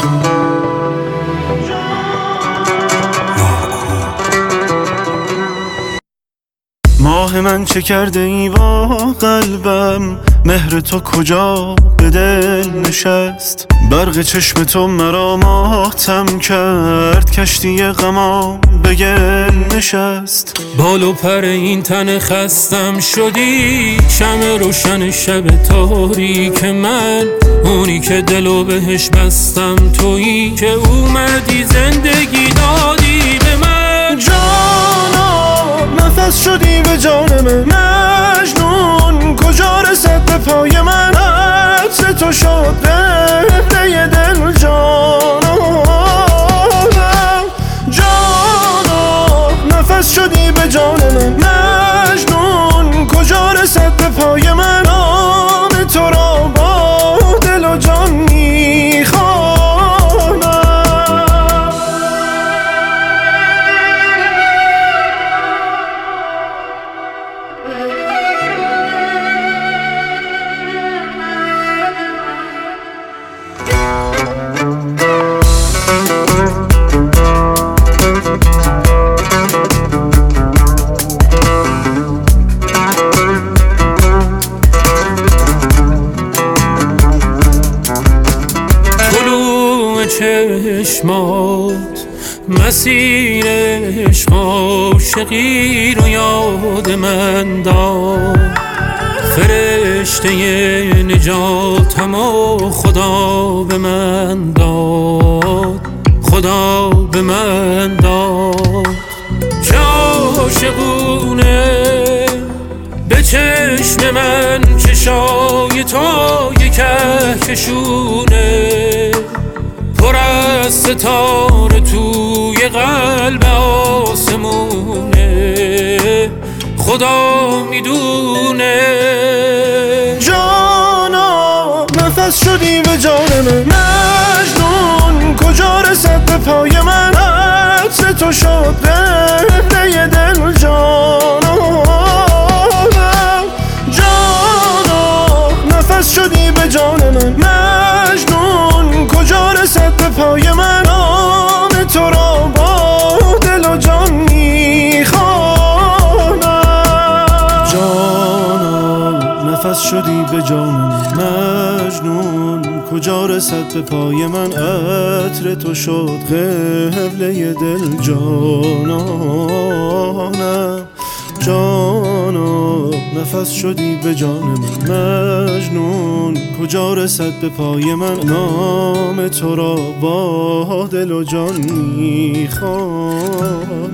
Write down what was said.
ماه من چه کرده ای با قلبم، مهر تو کجا به دل نشست؟ برق چشم تو مرا ماتم کرد، کشتی غمام به گل نشست. بال و پر این تن خستم شدی، شمع روشن شب تاریک من، اونی که دلو بهش بستم، تویی که اومدی زندگی دادی به من. نفس شدی به جان من، مجنون کجا رسد به پای من؟ عطر تو شد قبله دل جانا، نفس شدی به جان من، مجنون کجا رسد به پای من؟ نام تو را با دل و جان میخوانم. چشمات مسیر عشق عاشقی رو یاد من داد، فرشته نجاتم و خدا به من داد، خدا به من داد. چه عاشقونه به چشم من، چشای تو یک کهکشونه، پر از ستاره توی قلب آسمونه، خدا میدونه. جانا نفس شدی به جان من، مجنون کجا رسد به پای من؟ عطر تو شد قبله دل جانا، نفس شدی به جان من، مجنون کجا رسد به پای من؟ نام تو را با دل و جان میخوانم. جانا نفس شدی به جان من، مجنون کجا رسد به پای من؟ عطر تو شد قبله دل جانا، نفس شدی به جان من، مجنون کجا رسد به پای من؟ نام تو را با دل و جان میخوانم.